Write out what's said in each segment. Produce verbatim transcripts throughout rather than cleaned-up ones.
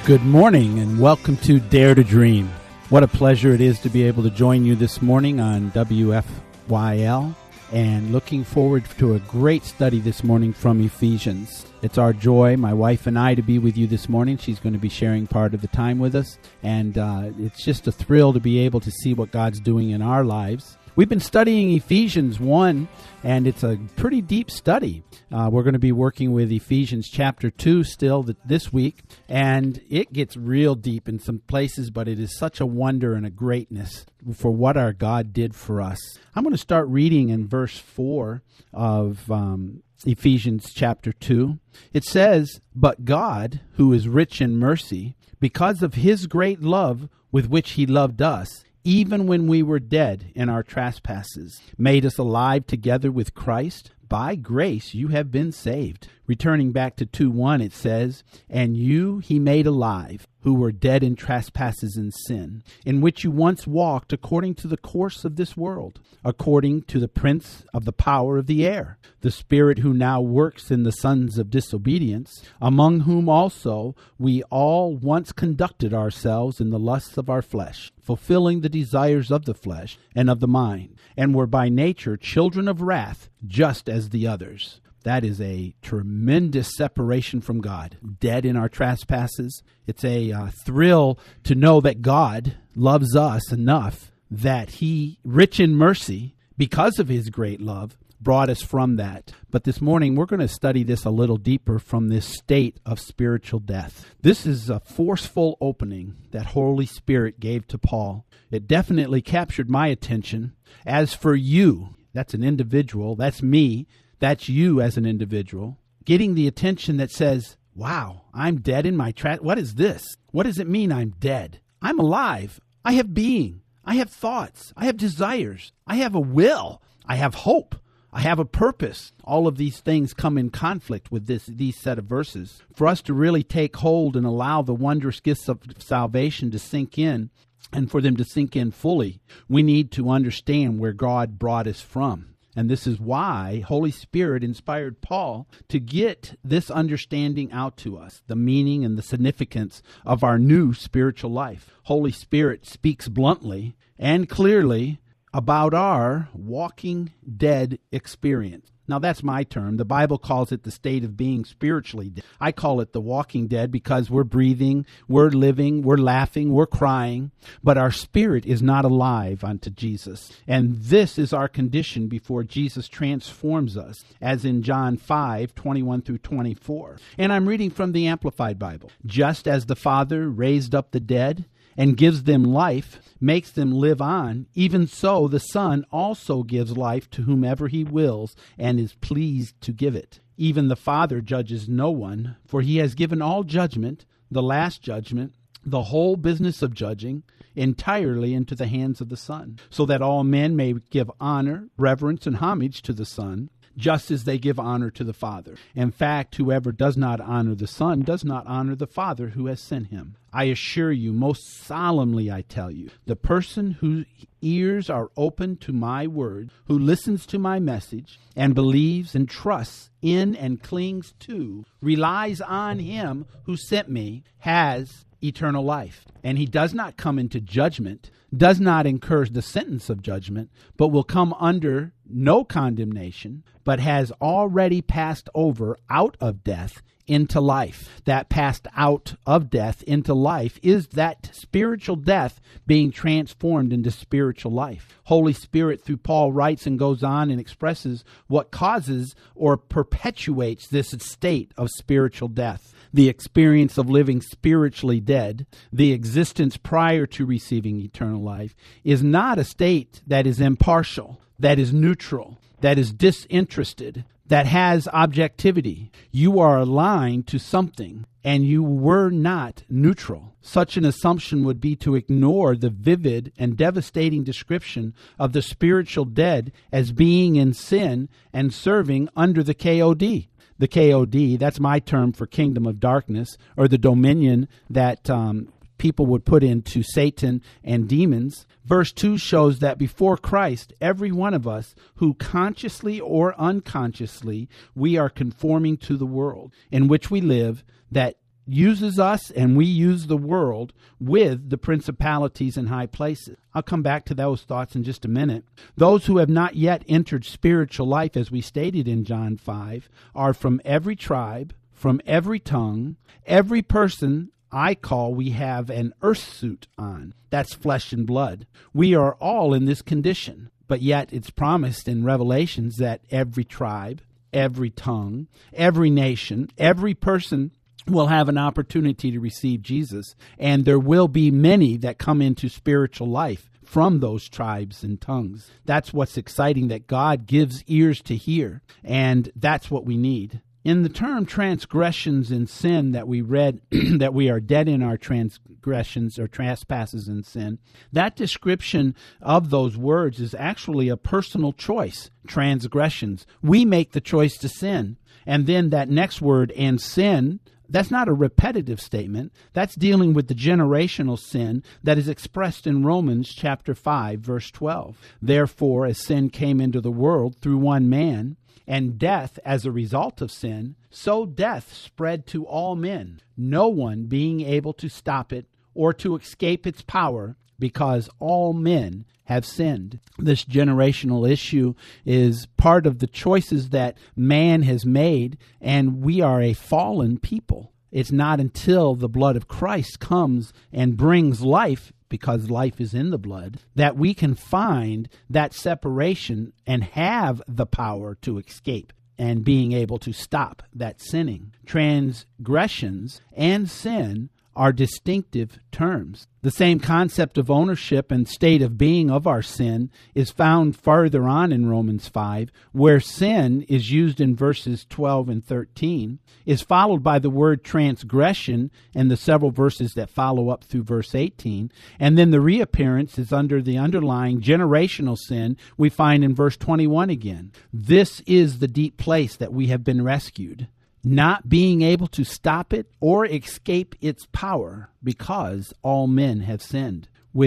Good morning and welcome to Dare to Dream. What a pleasure it is to be able to join you this morning on W F Y L, and looking forward to a great study this morning from Ephesians. It's our joy, my wife and I, to be with you this morning. She's going to be sharing part of the time with us, and uh, it's just a thrill to be able to see what God's doing in our lives. We've been studying Ephesians one, and it's a pretty deep study. Uh, we're going to be working with Ephesians chapter two still th- this week, and it gets real deep in some places, but it is such a wonder and a greatness for what our God did for us. I'm going to start reading in verse four of um, Ephesians chapter two. It says, "But God, who is rich in mercy, because of his great love with which he loved us, even when we were dead in our trespasses, made us alive together with Christ. By grace you have been saved." Returning back to two one, it says, "And you he made alive, who were dead in trespasses and sin, in which you once walked according to the course of this world, according to the prince of the power of the air, the spirit who now works in the sons of disobedience, among whom also we all once conducted ourselves in the lusts of our flesh, fulfilling the desires of the flesh and of the mind, and were by nature children of wrath, just as the others." That is a tremendous separation from God. Dead in our trespasses. It's a uh, thrill to know that God loves us enough that he, rich in mercy, because of his great love, brought us from that. But this morning, we're going to study this a little deeper from this state of spiritual death. This is a forceful opening that Holy Spirit gave to Paul. It definitely captured my attention. As for you, that's an individual, that's me, that's you as an individual, getting the attention that says, wow, I'm dead in my trap. What is this? What does it mean I'm dead? I'm alive. I have being. I have thoughts. I have desires. I have a will. I have hope. I have a purpose. All of these things come in conflict with this these set of verses. For us to really take hold and allow the wondrous gifts of salvation to sink in, and for them to sink in fully, we need to understand where God brought us from. And this is why Holy Spirit inspired Paul to get this understanding out to us, the meaning and the significance of our new spiritual life. Holy Spirit speaks bluntly and clearly about our walking dead experience. Now, that's my term. The Bible calls it the state of being spiritually dead. I call it the walking dead because we're breathing, we're living, we're laughing, we're crying, but our spirit is not alive unto Jesus. And this is our condition before Jesus transforms us, as in John five, twenty-one through twenty-four. And I'm reading from the Amplified Bible. "Just as the Father raised up the dead and gives them life, makes them live on, even so the Son also gives life to whomever he wills and is pleased to give it. Even the Father judges no one, for he has given all judgment, the last judgment, the whole business of judging, entirely into the hands of the Son, so that all men may give honor, reverence, and homage to the Son, just as they give honor to the Father. In fact, whoever does not honor the Son does not honor the Father who has sent him. I assure you, most solemnly I tell you, the person whose ears are open to my word, who listens to my message, and believes and trusts in and clings to, relies on him who sent me, has eternal life. And he does not come into judgment, does not incur the sentence of judgment, but will come under no condemnation, but has already passed over out of death into life. That passed out of death into life is that spiritual death being transformed into spiritual life. Holy Spirit, through Paul, writes and goes on and expresses what causes or perpetuates this state of spiritual death. The experience of living spiritually dead, the existence prior to receiving eternal life, is not a state that is impartial, that is neutral, that is disinterested, that has objectivity. You are aligned to something, and you were not neutral. Such an assumption would be to ignore the vivid and devastating description of the spiritual dead as being in sin and serving under the K O D. The K O D, that's my term for kingdom of darkness, or the dominion that um, people would put into Satan and demons. Verse two shows that before Christ, every one of us who consciously or unconsciously, we are conforming to the world in which we live, that uses us and we use the world with the principalities in high places. I'll come back to those thoughts in just a minute. Those who have not yet entered spiritual life, as we stated in John five, are from every tribe, from every tongue, every person I call we have an earth suit on. That's flesh and blood. We are all in this condition, but yet it's promised in Revelations that every tribe, every tongue, every nation, every person will have an opportunity to receive Jesus, and there will be many that come into spiritual life from those tribes and tongues. That's what's exciting, that God gives ears to hear, and that's what we need. In the term transgressions and sin that we read, that we are dead in our transgressions or trespasses and sin, that description of those words is actually a personal choice, transgressions. We make the choice to sin. And then that next word, and sin, that's not a repetitive statement. That's dealing with the generational sin that is expressed in Romans chapter five, verse twelve. Therefore, as sin came into the world through one man, and death as a result of sin, so death spread to all men, no one being able to stop it or to escape its power, because all men have sinned. This generational issue is part of the choices that man has made, and we are a fallen people. It's not until the blood of Christ comes and brings life, because life is in the blood, that we can find that separation and have the power to escape and being able to stop that sinning. Transgressions and sin are distinctive terms. The same concept of ownership and state of being of our sin is found farther on in Romans five, where sin is used in verses twelve and thirteen, is followed by the word transgression and the several verses that follow up through verse eighteen, and then the reappearance is under the underlying generational sin we find in verse twenty-one again. This is the deep place that we have been rescued, not being able to stop it or escape its power, because all men have sinned.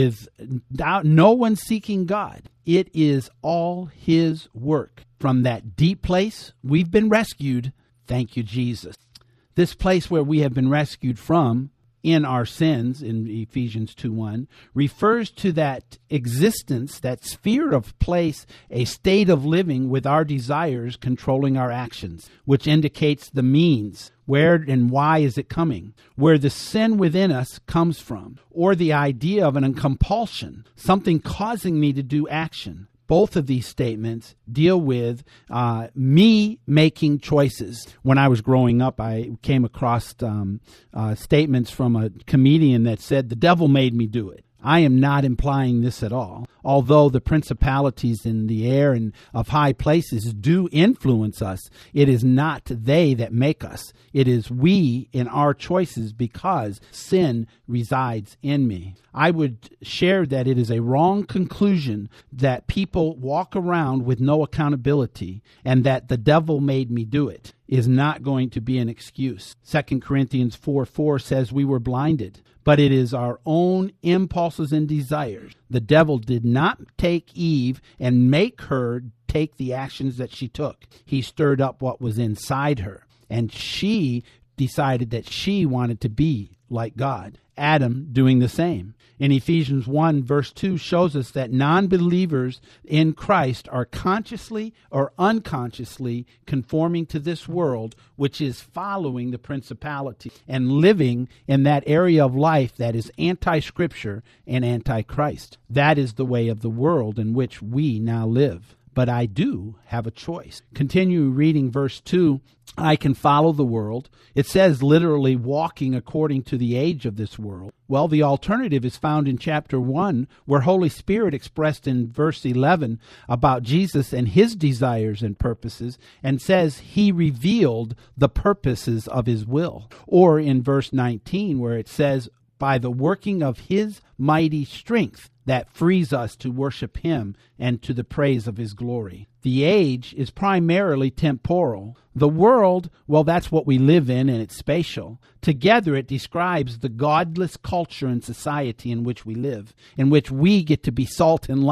Without no one seeking God, it is all His work. From that deep place, we've been rescued. Thank you, Jesus. This place where we have been rescued from in our sins, in Ephesians two one, refers to that existence, that sphere of place, a state of living with our desires controlling our actions, which indicates the means. Where and why is it coming? Where the sin within us comes from, or the idea of an compulsion, something causing me to do action. Both of these statements deal with uh, me making choices. When I was growing up, I came across um, uh, statements from a comedian that said, "The devil made me do it." I am not implying this at all. Although the principalities in the air and of high places do influence us, it is not they that make us. It is we in our choices, because sin resides in me. I would share that it is a wrong conclusion that people walk around with no accountability, and that the devil made me do it is not going to be an excuse. Second Corinthians four four says we were blinded, but it is our own impulses and desires. The devil did not take Eve and make her take the actions that she took. He stirred up what was inside her, and she decided that she wanted to be like God. Adam doing the same. In Ephesians one, verse two shows us that non-believers in Christ are consciously or unconsciously conforming to this world, which is following the principality and living in that area of life that is anti-Scripture and anti-Christ. That is the way of the world in which we now live. But I do have a choice. Continue reading verse two. I can follow the world. It says literally walking according to the age of this world. Well, the alternative is found in chapter one, where Holy Spirit expressed in verse eleven about Jesus and His desires and purposes, and says He revealed the purposes of His will. Or in verse nineteen, where it says, by the working of His mighty strength, that frees us to worship Him and to the praise of His glory. The age is primarily temporal. The world, well, that's what we live in, and it's spatial. Together, it describes the godless culture and society in which we live, in which we get to be salt and light.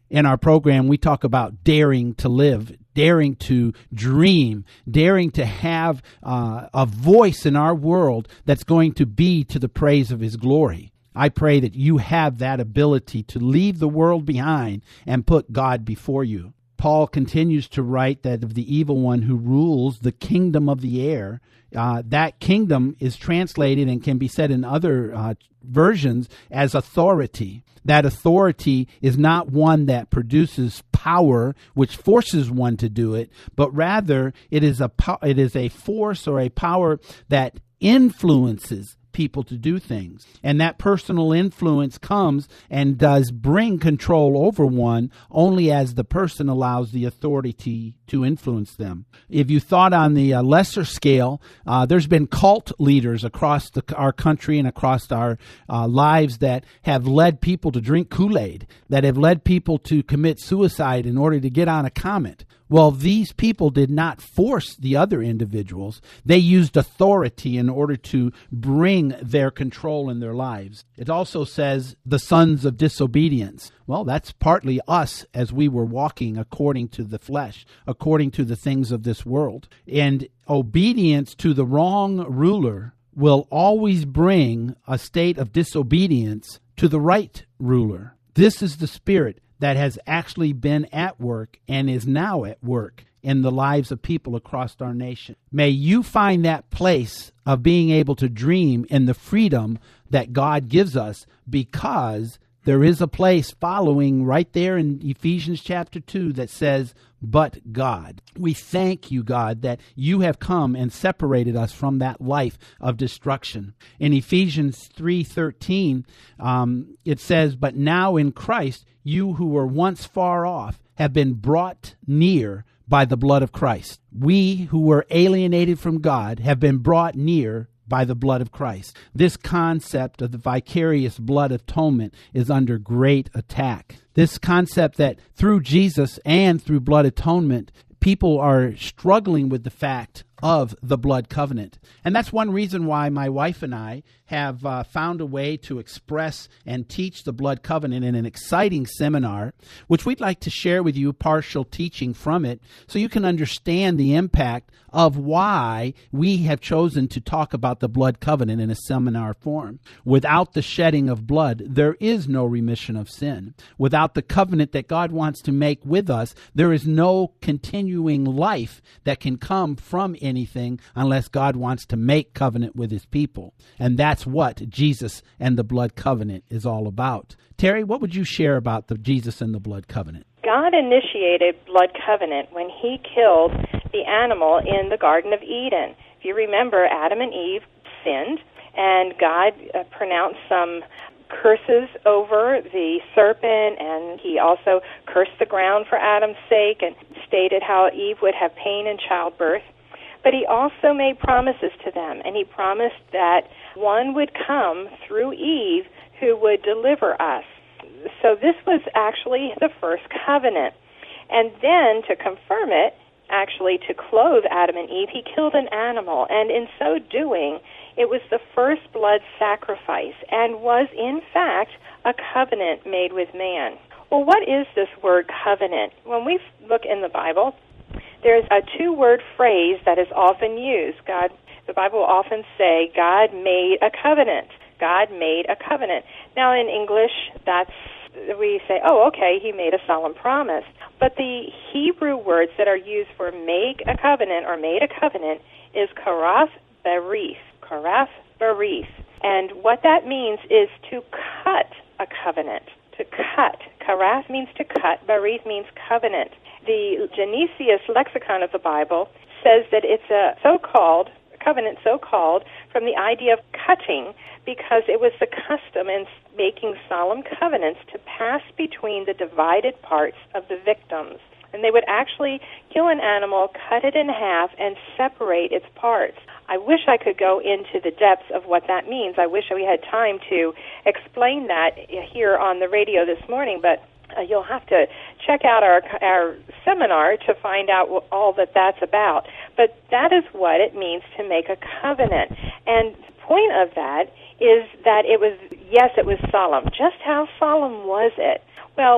in our program, we talk about daring to live, daring to dream, daring to have uh, a voice in our world that's going to be to the praise of His glory. I pray that you have that ability to leave the world behind and put God before you. Paul continues to write that of the evil one who rules the kingdom of the air, uh, that kingdom is translated and can be said in other uh, versions as authority. That authority is not one that produces power, which forces one to do it, but rather it is a po- it is a force or a power that influences people to do things. And that personal influence comes and does bring control over one only as the person allows the authority to influence them. If you thought on the uh, lesser scale, uh, there's been cult leaders across the, our country and across our uh, lives that have led people to drink Kool-Aid, that have led people to commit suicide in order to get on a comet. Well, these people did not force the other individuals. They used authority in order to bring their control in their lives. It also says the sons of disobedience. Well, that's partly us as we were walking according to the flesh, according to the things of this world. And obedience to the wrong ruler will always bring a state of disobedience to the right ruler. This is the spirit that has actually been at work and is now at work in the lives of people across our nation. May you find that place of being able to dream in the freedom that God gives us, because there is a place following right there in Ephesians chapter two that says, but God. We thank you, God, that you have come and separated us from that life of destruction. In Ephesians three thirteen, um, it says, but now in Christ, you who were once far off have been brought near by the blood of Christ. We who were alienated from God have been brought near by the blood of Christ. This concept of the vicarious blood atonement is under great attack. This concept that through Jesus and through blood atonement, people are struggling with the fact of the blood covenant. And that's one reason why my wife and I have uh, found a way to express and teach the blood covenant in an exciting seminar, which we'd like to share with you partial teaching from it so you can understand the impact of why we have chosen to talk about the blood covenant in a seminar form. Without the shedding of blood, there is no remission of sin. Without the covenant that God wants to make with us, there is no continuing life that can come from anything unless God wants to make covenant with His people. And that's what Jesus and the blood covenant is all about. Terry, what would you share about the Jesus and the blood covenant? God initiated blood covenant when He killed the animal in the Garden of Eden. If you remember, Adam and Eve sinned, and God uh, pronounced some curses over the serpent, and He also cursed the ground for Adam's sake and stated how Eve would have pain in childbirth. But He also made promises to them, and He promised that one would come through Eve who would deliver us. So this was actually the first covenant. And then to confirm it, actually to clothe Adam and Eve, He killed an animal, and in so doing, it was the first blood sacrifice and was, in fact, a covenant made with man. Well, what is this word covenant? When we look in the Bible, there's a two-word phrase that is often used. God, the Bible will often say, God made a covenant. God made a covenant. Now, in English, that's we say, oh, okay, He made a solemn promise. But the Hebrew words that are used for make a covenant or made a covenant is karath berith, karath berith. And what that means is to cut a covenant, to cut. Karath means to cut, berith means covenant. The Genesius lexicon of the Bible says that it's a so-called, covenant so-called, from the idea of cutting, because it was the custom in making solemn covenants to pass between the divided parts of the victims. And they would actually kill an animal, cut it in half, and separate its parts. I wish I could go into the depths of what that means. I wish we had time to explain that here on the radio this morning, but uh, you'll have to check out our our seminar to find out what, all that that's about. But that is what it means to make a covenant. And the point of that is that it was, yes, it was solemn. Just how solemn was it? Well,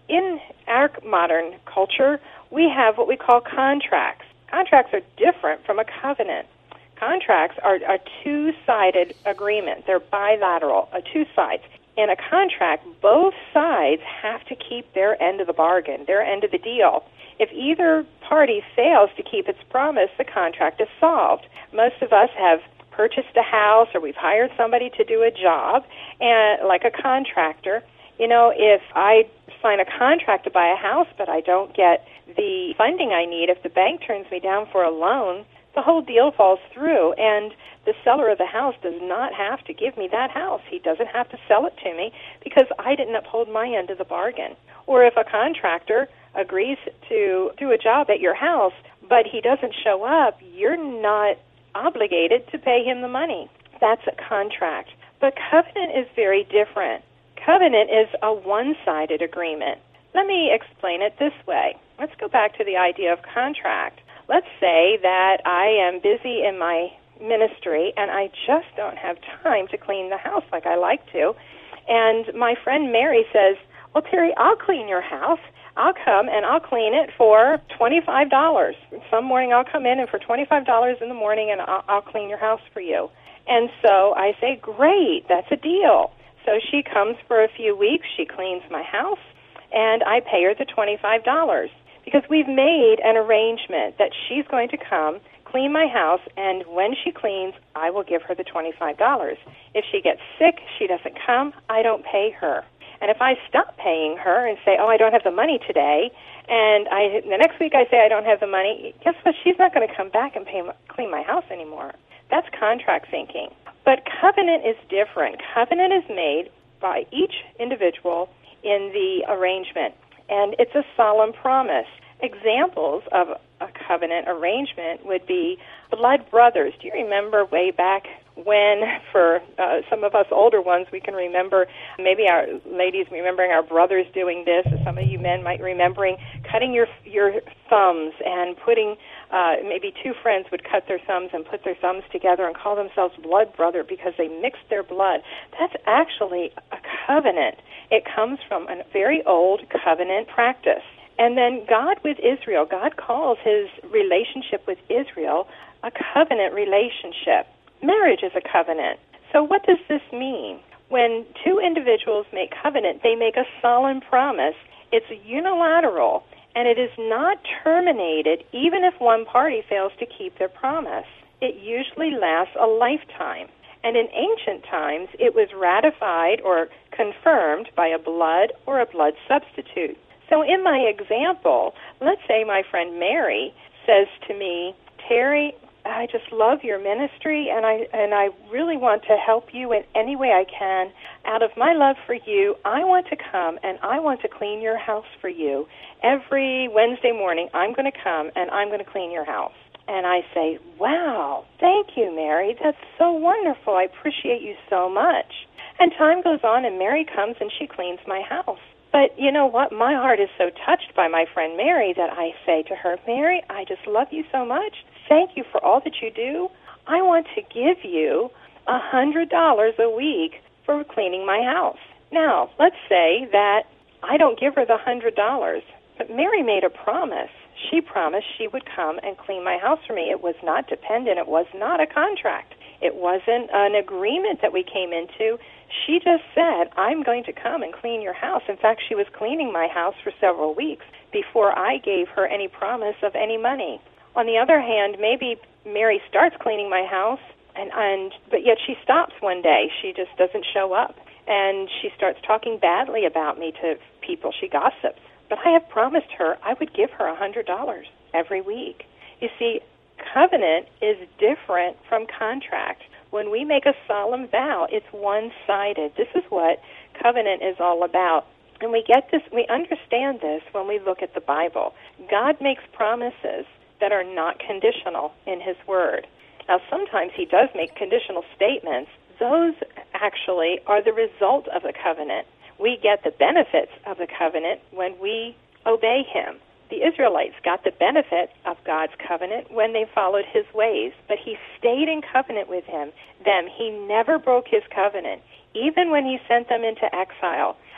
in our modern culture, we have what we call contracts. Contracts are different from a covenant. Contracts are a two-sided agreement. They're bilateral, uh, two sides. In a contract, both sides have to keep their end of the bargain, their end of the deal. If either party fails to keep its promise, the contract is solved. Most of us have purchased a house or we've hired somebody to do a job, and like a contractor. You know, if I sign a contract to buy a house but I don't get the funding I need, if the bank turns me down for a loan, the whole deal falls through, and the seller of the house does not have to give me that house. He doesn't have to sell it to me because I didn't uphold my end of the bargain. Or if a contractor agrees to do a job at your house, but he doesn't show up, you're not obligated to pay him the money. That's a contract. But covenant is very different. Covenant is a one-sided agreement. Let me explain it this way. Let's go back to the idea of contract. Let's say that I am busy in my ministry and I just don't have time to clean the house like I like to. And my friend Mary says, well, Terry, I'll clean your house. I'll come and I'll clean it for twenty-five dollars. Some morning I'll come in and for twenty-five dollars in the morning and I'll, I'll clean your house for you. And so I say, great, that's a deal. So she comes for a few weeks, she cleans my house, and I pay her the twenty-five dollars because we've made an arrangement that she's going to come, clean my house, and when she cleans, I will give her the twenty-five dollars. If she gets sick, she doesn't come, I don't pay her. And if I stop paying her and say, oh, I don't have the money today, and I the next week I say I don't have the money, guess what? She's not going to come back and pay, clean my house anymore. That's contract thinking. But covenant is different. Covenant is made by each individual in the arrangement, and it's a solemn promise. Examples of a covenant arrangement would be blood brothers. Do you remember way back when, for uh, some of us older ones, we can remember, maybe our ladies remembering our brothers doing this, or some of you men might remembering cutting your your thumbs and putting, uh, maybe two friends would cut their thumbs and put their thumbs together and call themselves blood brother because they mixed their blood. That's actually a covenant. It comes from a very old covenant practice. And then God with Israel, God calls his relationship with Israel a covenant relationship. Marriage is a covenant. So what does this mean? When two individuals make covenant, they make a solemn promise. It's unilateral, and it is not terminated even if one party fails to keep their promise. It usually lasts a lifetime. And in ancient times, it was ratified or confirmed by a blood or a blood substitute. So in my example, let's say my friend Mary says to me, Terry, I just love your ministry, and I and I really want to help you in any way I can. Out of my love for you, I want to come and I want to clean your house for you. Every Wednesday morning, I'm going to come and I'm going to clean your house. And I say, wow, thank you, Mary. That's so wonderful. I appreciate you so much. And time goes on, and Mary comes and she cleans my house. But you know what? My heart is so touched by my friend Mary that I say to her, Mary, I just love you so much. Thank you for all that you do. I want to give you one hundred dollars a week for cleaning my house. Now, let's say that I don't give her the one hundred dollars, but Mary made a promise. She promised she would come and clean my house for me. It was not dependent. It was not a contract. It wasn't an agreement that we came into. She just said, I'm going to come and clean your house. In fact, she was cleaning my house for several weeks before I gave her any promise of any money. On the other hand, maybe Mary starts cleaning my house, and, and but yet she stops one day. She just doesn't show up, and she starts talking badly about me to people. She gossips. But I have promised her I would give her one hundred dollars every week. You see, covenant is different from contract. When we make a solemn vow, it's one-sided. This is what covenant is all about. And we get this, we understand this when we look at the Bible. God makes promises that are not conditional in his word. Now, sometimes he does make conditional statements. Those actually are the result of the covenant. We get the benefits of the covenant when we obey him. The Israelites got the benefit of God's covenant when they followed his ways, but he stayed in covenant with him. Them. He never broke his covenant. Even when he sent them into exile,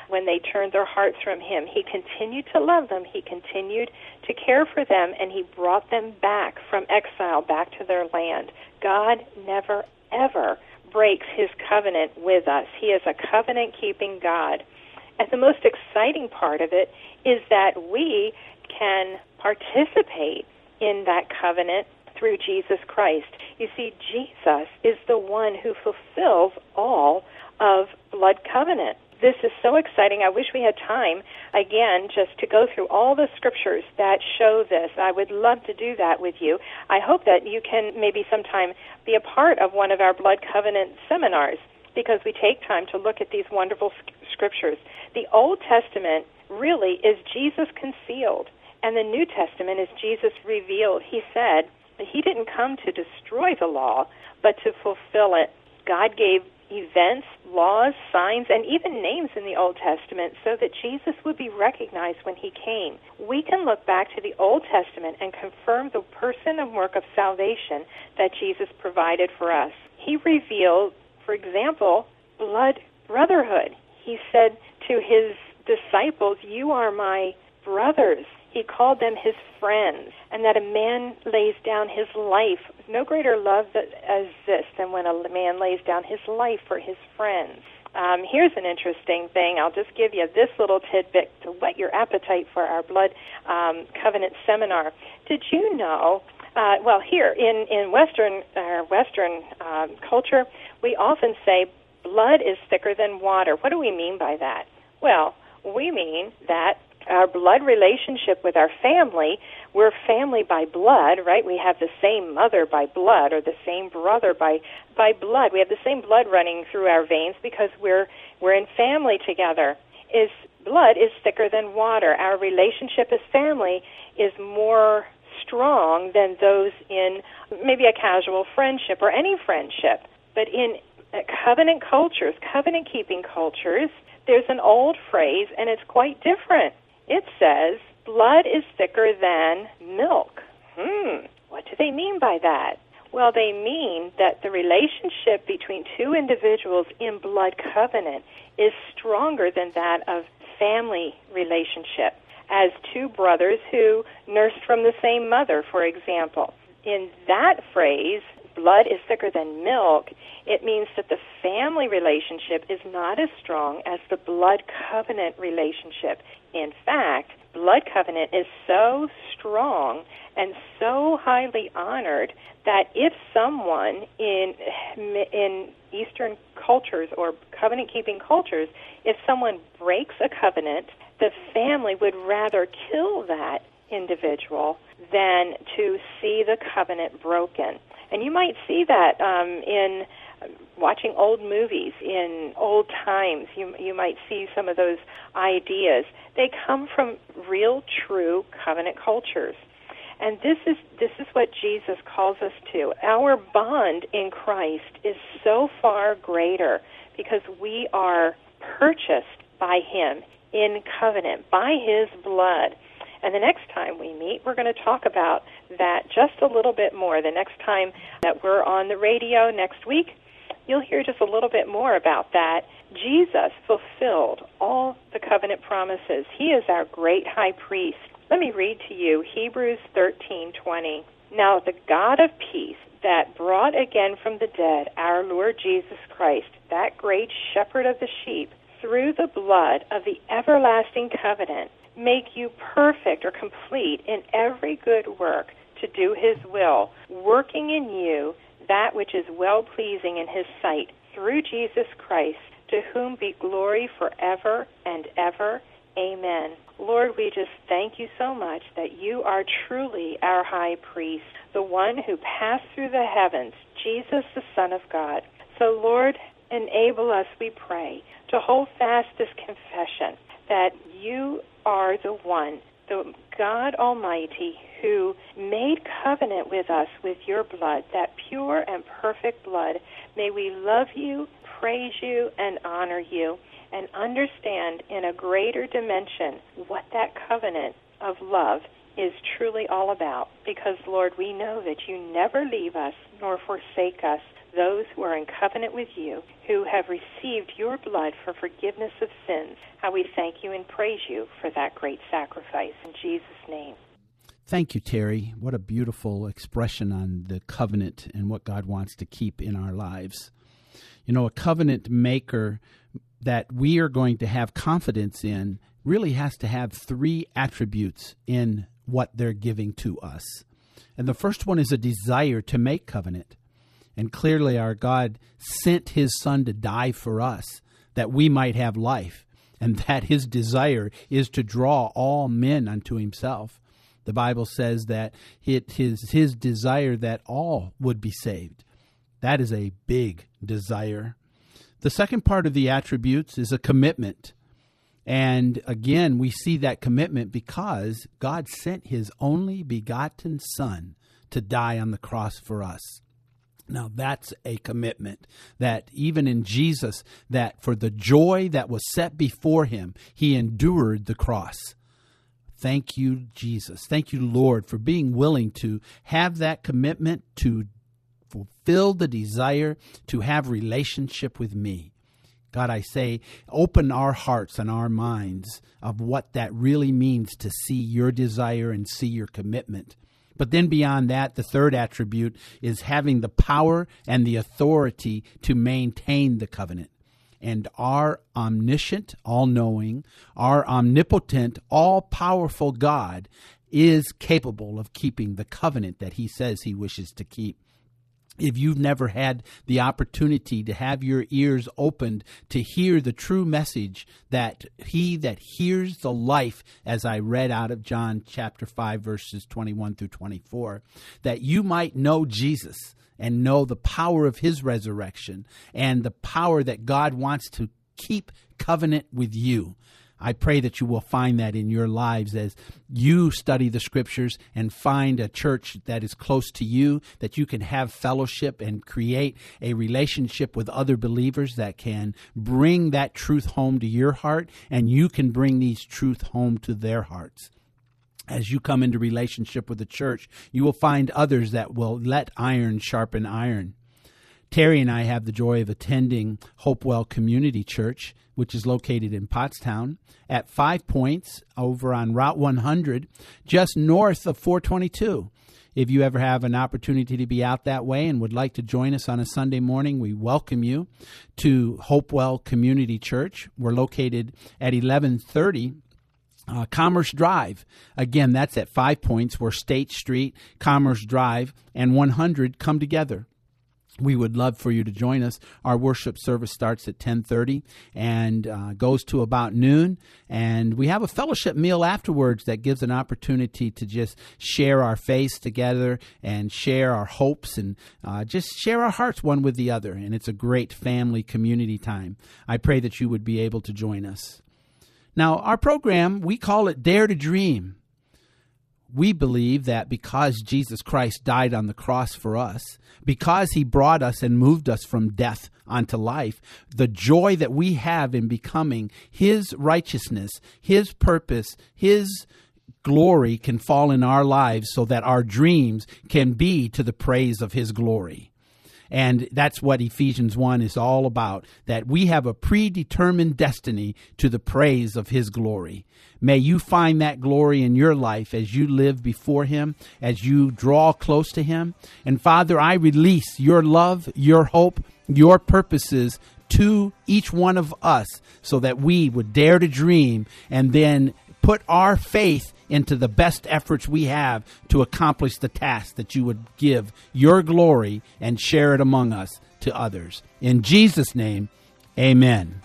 when they turned their hearts from him. He continued to love them. He continued to care for them, and he brought them back from exile, back to their land. God never, ever breaks his covenant with us. He is a covenant-keeping God. And the most exciting part of it is that we can participate in that covenant through Jesus Christ. You see, Jesus is the one who fulfills all of blood covenant. This is so exciting. I wish we had time, again, just to go through all the scriptures that show this. I would love to do that with you. I hope that you can maybe sometime be a part of one of our blood covenant seminars, because we take time to look at these wonderful scriptures. The Old Testament really is Jesus concealed, and the New Testament is Jesus revealed. He said that he didn't come to destroy the law, but to fulfill it. God gave events, laws, signs, and even names in the Old Testament so that Jesus would be recognized when he came. We can look back to the Old Testament and confirm the person and work of salvation that Jesus provided for us. He revealed, for example, blood brotherhood. He said to his disciples, "You are my brothers." He called them his friends, and that a man lays down his life. No greater love that, as this than when a man lays down his life for his friends. Um, here's an interesting thing. I'll just give you this little tidbit to whet your appetite for our blood um, covenant seminar. Did you know, uh, well, here in, in Western, uh, Western um, culture, we often say blood is thicker than water. What do we mean by that? Well, we mean that our blood relationship with our family, we're family by blood, right? We have the same mother by blood, or the same brother by by blood. We have the same blood running through our veins because we're we're in family together. Is blood is thicker than water. Our relationship as family is more strong than those in maybe a casual friendship or any friendship. But in covenant cultures, covenant-keeping cultures, there's an old phrase, and it's quite different. It says, blood is thicker than milk. Hmm, what do they mean by that? Well, they mean that the relationship between two individuals in blood covenant is stronger than that of family relationship, as two brothers who nursed from the same mother, for example. In that phrase, blood is thicker than milk, it means that the family relationship is not as strong as the blood covenant relationship. In fact, blood covenant is so strong and so highly honored that if someone in in Eastern cultures or covenant-keeping cultures, if someone breaks a covenant, the family would rather kill that individual than to see the covenant broken. And you might see that um, in watching old movies in old times. You you might see some of those ideas. They come from real, true covenant cultures. And this is this is what Jesus calls us to. Our bond in Christ is so far greater because we are purchased by him in covenant, by his blood. And the next time we meet, we're going to talk about that just a little bit more. The next time that we're on the radio next week, you'll hear just a little bit more about that. Jesus fulfilled all the covenant promises. He is our great high priest. Let me read to you Hebrews thirteen twenty. Now the God of peace that brought again from the dead our Lord Jesus Christ, that great shepherd of the sheep, through the blood of the everlasting covenant, make you perfect or complete in every good work to do his will, working in you that which is well-pleasing in his sight, through Jesus Christ, to whom be glory forever and ever. Amen. Lord, we just thank you so much that you are truly our high priest, the one who passed through the heavens, Jesus, the Son of God. So, Lord, enable us, we pray, to hold fast this confession that you are the one, the God Almighty, who made covenant with us with your blood, that pure and perfect blood. May we love you, praise you, and honor you, and understand in a greater dimension what that covenant of love is truly all about. Because, Lord, we know that you never leave us nor forsake us. those who are in covenant with you, who have received your blood for forgiveness of sins. How we thank you and praise you for that great sacrifice. In Jesus' name. Thank you, Terry. What a beautiful expression on the covenant and what God wants to keep in our lives. You know, a covenant maker that we are going to have confidence in really has to have three attributes in what they're giving to us. And the first one is a desire to make covenant. And clearly our God sent his Son to die for us that we might have life, and that his desire is to draw all men unto himself. The Bible says that it is his desire that all would be saved. That is a big desire. The second part of the attributes is a commitment. And again, we see that commitment because God sent his only begotten Son to die on the cross for us. Now, that's a commitment that even in Jesus, that for the joy that was set before him, he endured the cross. Thank you, Jesus. Thank you, Lord, for being willing to have that commitment to fulfill the desire to have relationship with me. God, I say, open our hearts and our minds of what that really means to see your desire and see your commitment. But then beyond that, the third attribute is having the power and the authority to maintain the covenant. And our omniscient, all-knowing, our omnipotent, all-powerful God is capable of keeping the covenant that he says he wishes to keep. If you've never had the opportunity to have your ears opened to hear the true message that he that hears the life, as I read out of John chapter five, verses twenty-one through twenty-four, that you might know Jesus and know the power of his resurrection and the power that God wants to keep covenant with you. I pray that you will find that in your lives as you study the Scriptures and find a church that is close to you, that you can have fellowship and create a relationship with other believers that can bring that truth home to your heart, and you can bring these truth home to their hearts. As you come into relationship with the church, you will find others that will let iron sharpen iron. Terry and I have the joy of attending Hopewell Community Church, which is located in Pottstown, at Five Points over on Route one hundred, just north of four twenty-two. If you ever have an opportunity to be out that way and would like to join us on a Sunday morning, we welcome you to Hopewell Community Church. We're located at eleven thirty Uh, Commerce Drive. Again, that's at Five Points, where State Street, Commerce Drive, and one hundred come together. We would love for you to join us. Our worship service starts at ten thirty and uh, goes to about noon. And we have a fellowship meal afterwards that gives an opportunity to just share our faith together and share our hopes and uh, just share our hearts one with the other. And it's a great family community time. I pray that you would be able to join us. Now, our program, we call it Dare to Dream. We believe that because Jesus Christ died on the cross for us, because he brought us and moved us from death unto life, the joy that we have in becoming his righteousness, his purpose, his glory can fall in our lives so that our dreams can be to the praise of his glory. And that's what Ephesians one is all about, that we have a predetermined destiny to the praise of his glory. May you find that glory in your life as you live before him, as you draw close to him. And Father, I release your love, your hope, your purposes to each one of us so that we would dare to dream and then put our faith into the best efforts we have to accomplish the task that you would give your glory and share it among us to others. In Jesus' name, amen.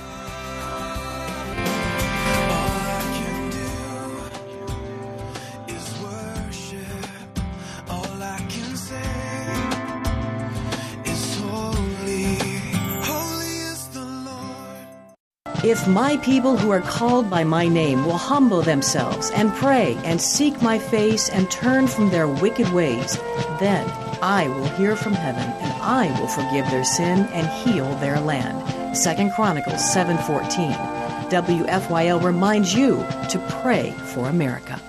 If my people who are called by my name will humble themselves and pray and seek my face and turn from their wicked ways, then I will hear from heaven and I will forgive their sin and heal their land. Second Chronicles seven fourteen. W F Y L reminds you to pray for America.